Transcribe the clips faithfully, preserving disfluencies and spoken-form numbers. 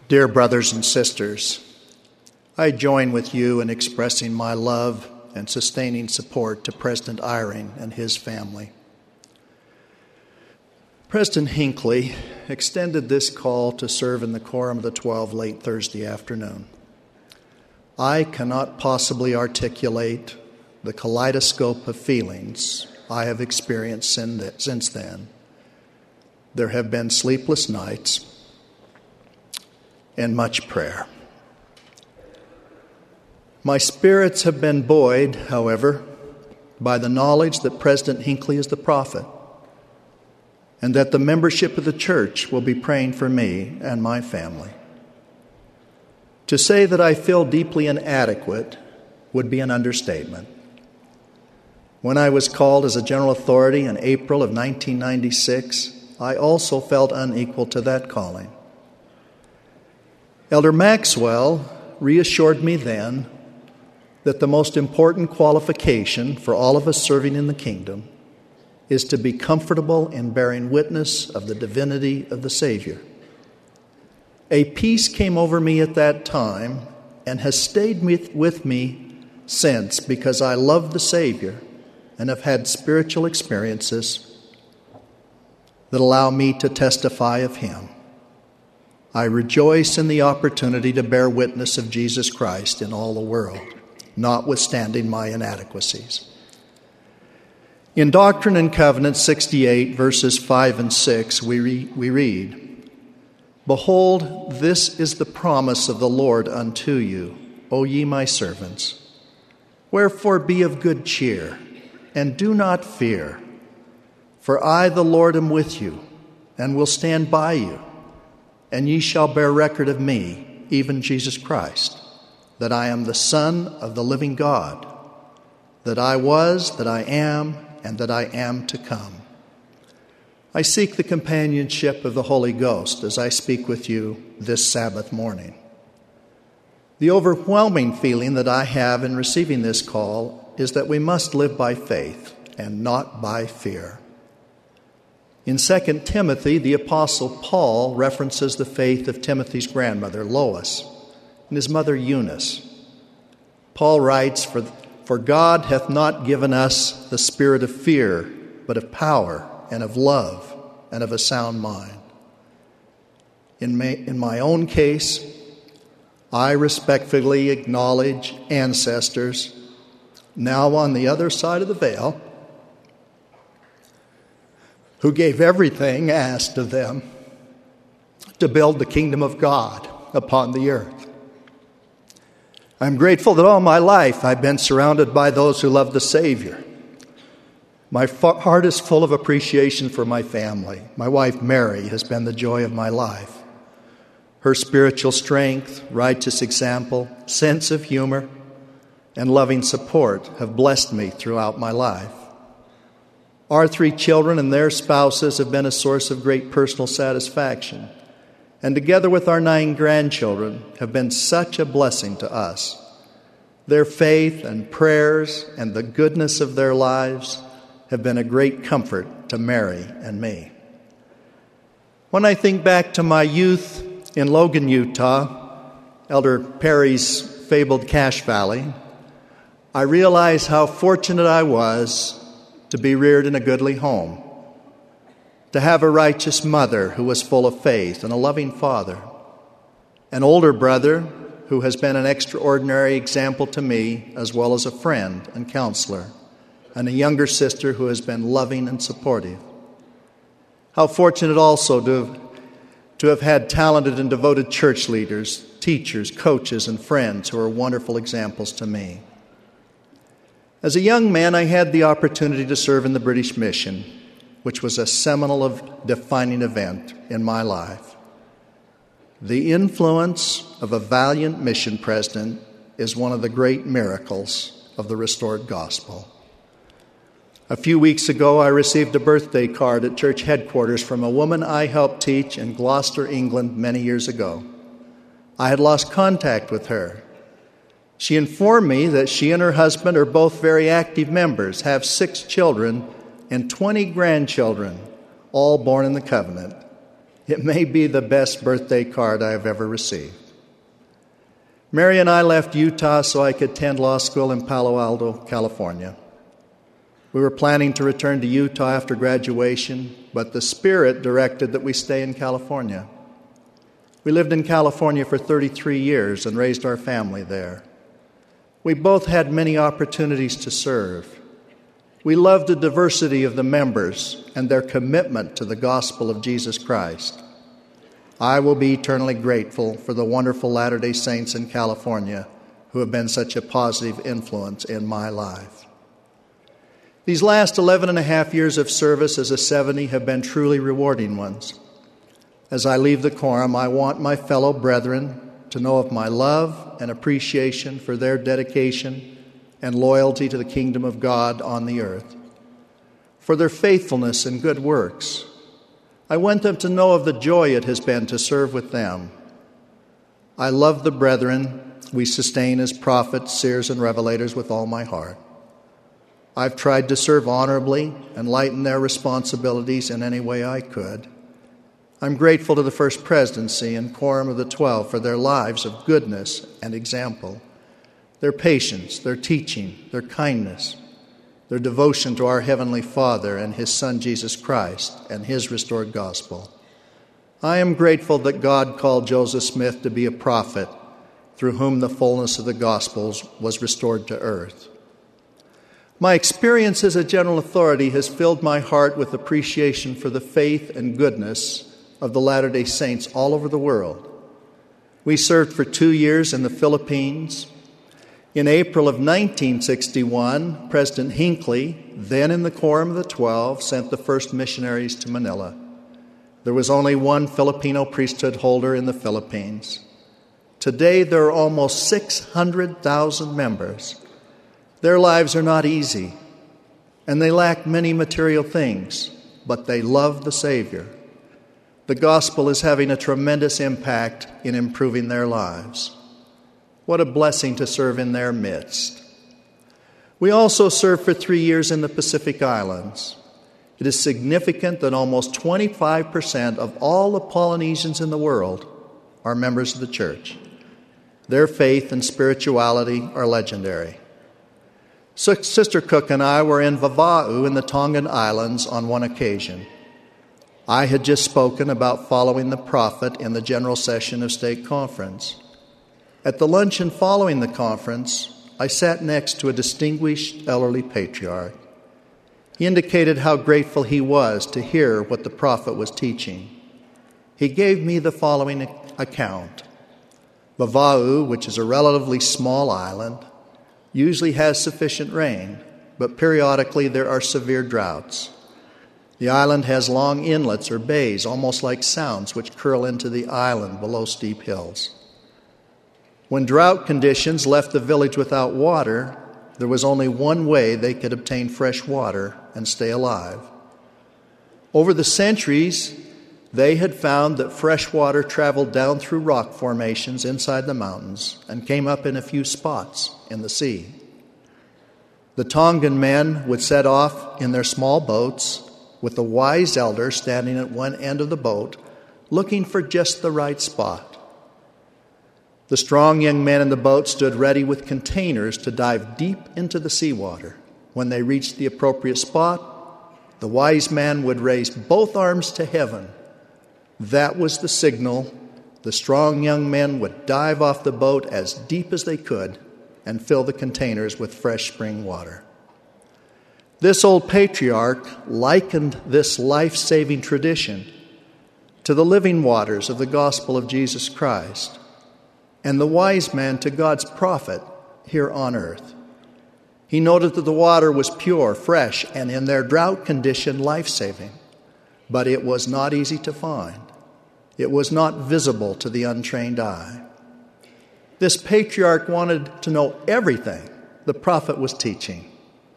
Dear brothers and sisters, I join with you in expressing my love and sustaining support to President Eyring and his family. President Hinckley extended this call to serve in the Quorum of the Twelve late Thursday afternoon. I cannot possibly articulate the kaleidoscope of feelings I have experienced since then. There have been sleepless nights and much prayer. My spirits have been buoyed, however, by the knowledge that President Hinckley is the prophet and that the membership of the church will be praying for me and my family. To say that I feel deeply inadequate would be an understatement. When I was called as a general authority in April of nineteen ninety-six, I also felt unequal to that calling. Elder Maxwell reassured me then that the most important qualification for all of us serving in the kingdom is to be comfortable in bearing witness of the divinity of the Savior. A peace came over me at that time and has stayed with me since because I love the Savior and have had spiritual experiences that allow me to testify of Him. I rejoice in the opportunity to bear witness of Jesus Christ in all the world, notwithstanding my inadequacies. In Doctrine and Covenants sixty-eight, verses five and six, we, re- we read, "Behold, this is the promise of the Lord unto you, O ye my servants. Wherefore be of good cheer, and do not fear. For I, the Lord, am with you, and will stand by you. And ye shall bear record of me, even Jesus Christ, that I am the Son of the living God, that I was, that I am, and that I am to come." I seek the companionship of the Holy Ghost as I speak with you this Sabbath morning. The overwhelming feeling that I have in receiving this call is that we must live by faith and not by fear. In Second Timothy, the Apostle Paul references the faith of Timothy's grandmother, Lois, and his mother, Eunice. Paul writes, for, for God hath not given us the spirit of fear, but of power and of love and of a sound mind." In my, in my own case, I respectfully acknowledge ancestors now on the other side of the veil who gave everything asked of them to build the kingdom of God upon the earth. I'm grateful that all my life I've been surrounded by those who love the Savior. My heart is full of appreciation for my family. My wife, Mary, has been the joy of my life. Her spiritual strength, righteous example, sense of humor, and loving support have blessed me throughout my life. Our three children and their spouses have been a source of great personal satisfaction, and together with our nine grandchildren have been such a blessing to us. Their faith and prayers and the goodness of their lives have been a great comfort to Mary and me. When I think back to my youth in Logan, Utah, Elder Perry's fabled Cache Valley, I realize how fortunate I was to be reared in a goodly home, to have a righteous mother who was full of faith and a loving father, an older brother who has been an extraordinary example to me as well as a friend and counselor, and a younger sister who has been loving and supportive. How fortunate also to have, to have had talented and devoted church leaders, teachers, coaches, and friends who are wonderful examples to me. As a young man, I had the opportunity to serve in the British Mission, which was a seminal of defining event in my life. The influence of a valiant mission president is one of the great miracles of the restored gospel. A few weeks ago, I received a birthday card at church headquarters from a woman I helped teach in Gloucester, England, many years ago. I had lost contact with her. She informed me that she and her husband are both very active members, have six children and twenty grandchildren, all born in the covenant. It may be the best birthday card I have ever received. Mary and I left Utah so I could attend law school in Palo Alto, California. We were planning to return to Utah after graduation, but the Spirit directed that we stay in California. We lived in California for thirty-three years and raised our family there. We both had many opportunities to serve. We loved the diversity of the members and their commitment to the gospel of Jesus Christ. I will be eternally grateful for the wonderful Latter-day Saints in California who have been such a positive influence in my life. These last eleven and a half years of service as a seventy have been truly rewarding ones. As I leave the quorum, I want my fellow brethren to know of my love and appreciation for their dedication and loyalty to the kingdom of God on the earth, for their faithfulness and good works. I want them to know of the joy it has been to serve with them. I love the brethren we sustain as prophets, seers, and revelators with all my heart. I've tried to serve honorably and lighten their responsibilities in any way I could. I'm grateful to the First Presidency and Quorum of the Twelve for their lives of goodness and example, their patience, their teaching, their kindness, their devotion to our Heavenly Father and His Son Jesus Christ and His restored gospel. I am grateful that God called Joseph Smith to be a prophet through whom the fullness of the Gospels was restored to earth. My experience as a general authority has filled my heart with appreciation for the faith and goodness of the Latter-day Saints all over the world. We served for two years in the Philippines. In April of nineteen sixty-one, President Hinckley, then in the Quorum of the Twelve, sent the first missionaries to Manila. There was only one Filipino priesthood holder in the Philippines. Today, there are almost six hundred thousand members. Their lives are not easy, and they lack many material things, but they love the Savior. The gospel is having a tremendous impact in improving their lives. What a blessing to serve in their midst. We also served for three years in the Pacific Islands. It is significant that almost twenty-five percent of all the Polynesians in the world are members of the church. Their faith and spirituality are legendary. Sister Cook and I were in Vava'u in the Tongan Islands on one occasion. I had just spoken about following the prophet in the General Session of State Conference. At the luncheon following the conference, I sat next to a distinguished elderly patriarch. He indicated how grateful he was to hear what the prophet was teaching. He gave me the following account. Vava'u, which is a relatively small island, usually has sufficient rain, but periodically there are severe droughts. The island has long inlets or bays, almost like sounds, which curl into the island below steep hills. When drought conditions left the village without water, there was only one way they could obtain fresh water and stay alive. Over the centuries, they had found that fresh water traveled down through rock formations inside the mountains and came up in a few spots in the sea. The Tongan men would set off in their small boats with the wise elder standing at one end of the boat, looking for just the right spot. The strong young men in the boat stood ready with containers to dive deep into the seawater. When they reached the appropriate spot, the wise man would raise both arms to heaven. That was the signal. The strong young men would dive off the boat as deep as they could and fill the containers with fresh spring water. This old patriarch likened this life-saving tradition to the living waters of the gospel of Jesus Christ, and the wise man to God's prophet here on earth. He noted that the water was pure, fresh, and in their drought condition, life-saving. But it was not easy to find. It was not visible to the untrained eye. This patriarch wanted to know everything the prophet was teaching.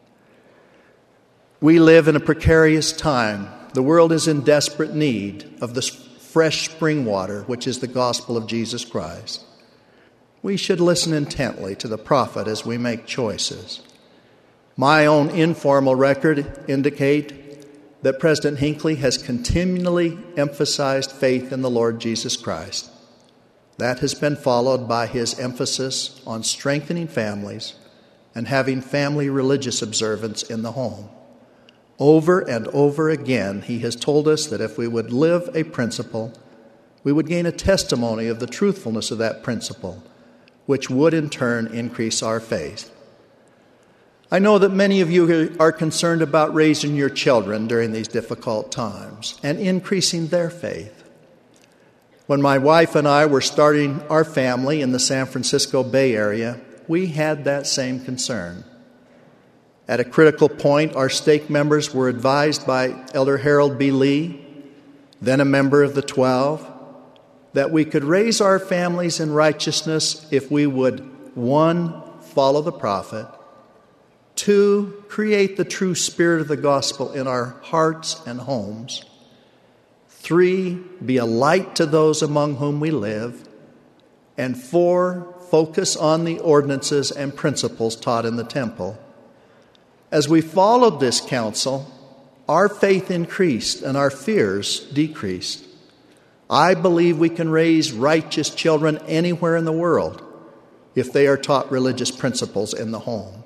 We live in a precarious time. The world is in desperate need of the fresh spring water, which is the gospel of Jesus Christ. We should listen intently to the prophet as we make choices. My own informal record indicate that President Hinckley has continually emphasized faith in the Lord Jesus Christ. That has been followed by his emphasis on strengthening families and having family religious observance in the home. Over and over again, he has told us that if we would live a principle, we would gain a testimony of the truthfulness of that principle, which would in turn increase our faith. I know that many of you are concerned about raising your children during these difficult times and increasing their faith. When my wife and I were starting our family in the San Francisco Bay Area, we had that same concern. At a critical point, our stake members were advised by Elder Harold B. Lee, then a member of the Twelve, that we could raise our families in righteousness if we would, one, follow the prophet, two, create the true spirit of the gospel in our hearts and homes, three, be a light to those among whom we live, and four, focus on the ordinances and principles taught in the temple. As we followed this counsel, our faith increased and our fears decreased. I believe we can raise righteous children anywhere in the world if they are taught religious principles in the home.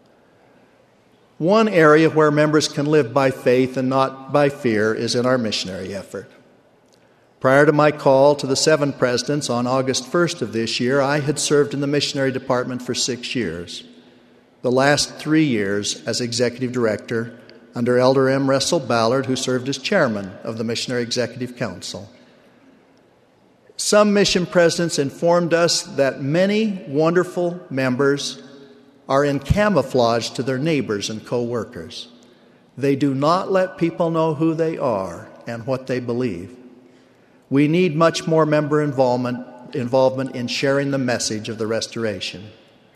One area where members can live by faith and not by fear is in our missionary effort. Prior to my call to the seven presidents on August first of this year, I had served in the missionary department for six years. The last three years as executive director under Elder M. Russell Ballard, who served as chairman of the Missionary Executive Council. Some mission presidents informed us that many wonderful members are in camouflage to their neighbors and co-workers. They do not let people know who they are and what they believe. We need much more member involvement, involvement in sharing the message of the restoration.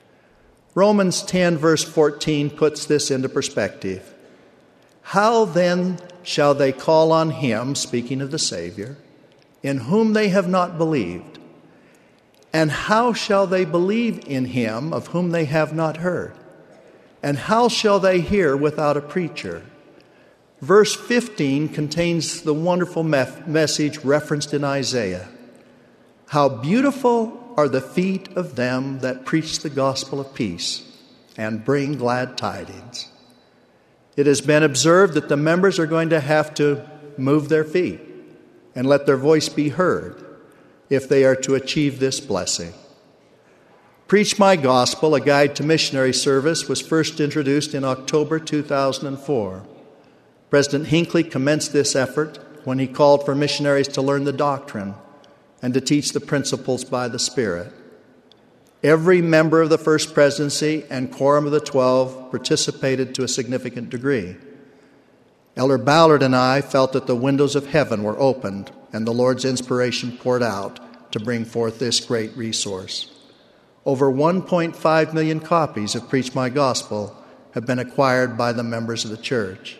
Romans ten, verse fourteen, puts this into perspective. How then shall they call on him, speaking of the Savior, in whom they have not believed? And how shall they believe in him of whom they have not heard? And how shall they hear without a preacher? Verse fifteen contains the wonderful me- message referenced in Isaiah. How beautiful are the feet of them that preach the gospel of peace and bring glad tidings. It has been observed that the members are going to have to move their feet and let their voice be heard if they are to achieve this blessing. Preach My Gospel, a guide to missionary service, was first introduced in October two thousand four. President Hinckley commenced this effort when he called for missionaries to learn the doctrine and to teach the principles by the Spirit. Every member of the First Presidency and Quorum of the Twelve participated to a significant degree. Elder Ballard and I felt that the windows of heaven were opened and the Lord's inspiration poured out to bring forth this great resource. Over one point five million copies of Preach My Gospel have been acquired by the members of the church.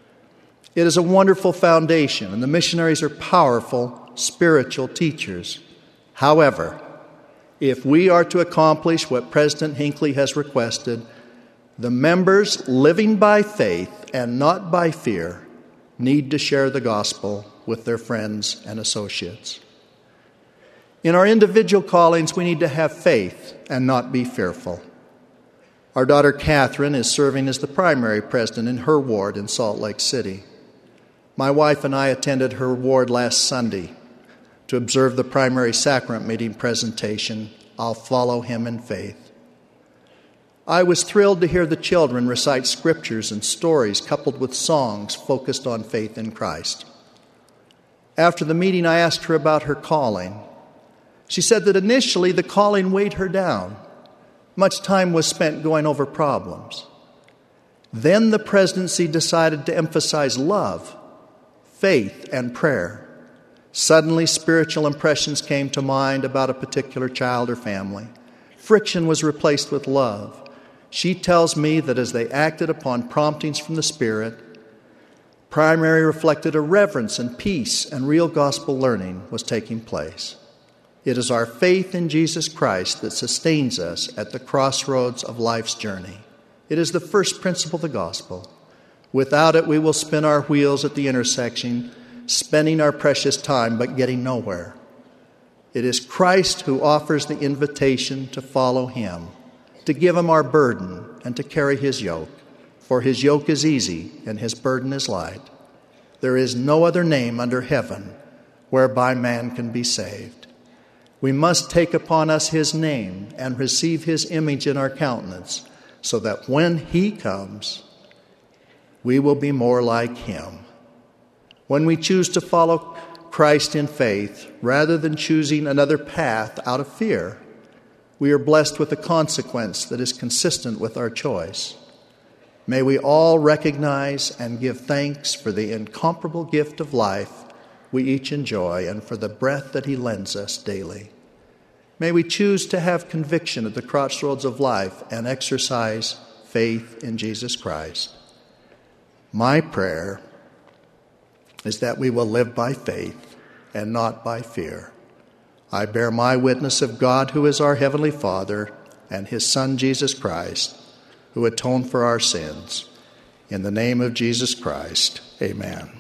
It is a wonderful foundation, and the missionaries are powerful spiritual teachers. However, if we are to accomplish what President Hinckley has requested, the members living by faith and not by fear need to share the gospel with their friends and associates. In our individual callings, we need to have faith and not be fearful. Our daughter Catherine is serving as the primary president in her ward in Salt Lake City. My wife and I attended her ward last Sunday to observe the primary sacrament meeting presentation, I'll Follow Him in Faith. I was thrilled to hear the children recite scriptures and stories coupled with songs focused on faith in Christ. After the meeting, I asked her about her calling. She said that initially the calling weighed her down. Much time was spent going over problems. Then the presidency decided to emphasize love, faith, and prayer. Suddenly, spiritual impressions came to mind about a particular child or family. Friction was replaced with love. She tells me that as they acted upon promptings from the Spirit, primary reflected a reverence and peace, and real gospel learning was taking place. It is our faith in Jesus Christ that sustains us at the crossroads of life's journey. It is the first principle of the gospel. Without it, we will spin our wheels at the intersection, spending our precious time but getting nowhere. It is Christ who offers the invitation to follow him, to give him our burden, and to carry his yoke. For his yoke is easy and his burden is light. There is no other name under heaven whereby man can be saved. We must take upon us his name and receive his image in our countenance, so that when he comes, we will be more like him. When we choose to follow Christ in faith, rather than choosing another path out of fear, we are blessed with a consequence that is consistent with our choice. May we all recognize and give thanks for the incomparable gift of life we each enjoy and for the breath that he lends us daily. May we choose to have conviction at the crossroads of life and exercise faith in Jesus Christ. My prayer is that we will live by faith and not by fear. I bear my witness of God, who is our Heavenly Father, and his Son, Jesus Christ, who atoned for our sins. In the name of Jesus Christ, amen.